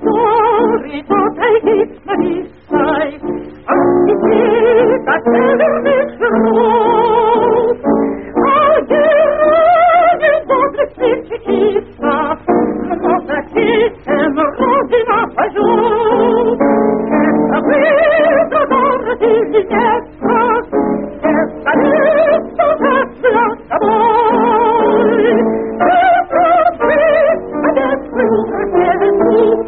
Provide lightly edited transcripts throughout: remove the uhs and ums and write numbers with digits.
pastori, potrei dirla di sai, anziché che vermi oggi votre specie chissà, cosa che sembra rosina fa giù, che sapete d'ora di lignezza, che salito verso la voi, e così adesso il fratello tu,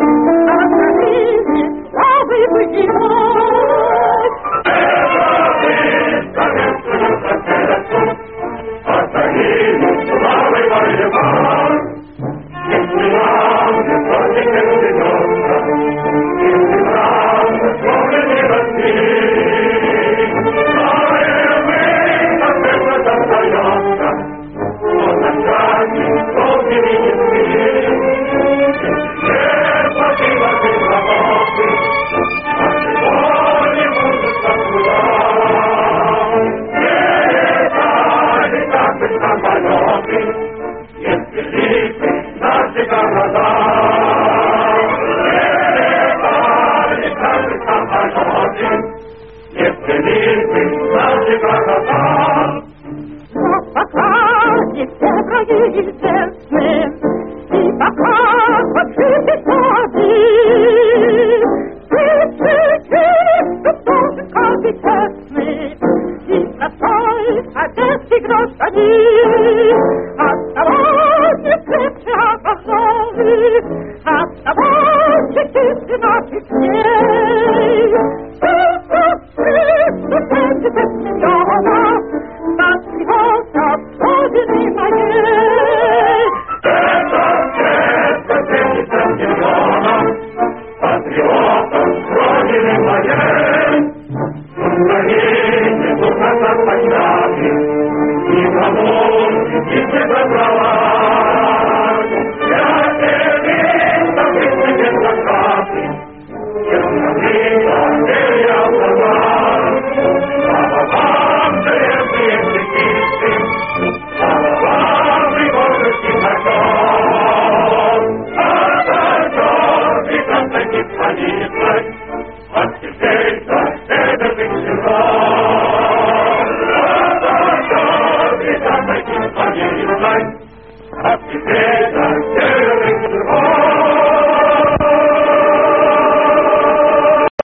Annalisi, suave qui voi. Happy day,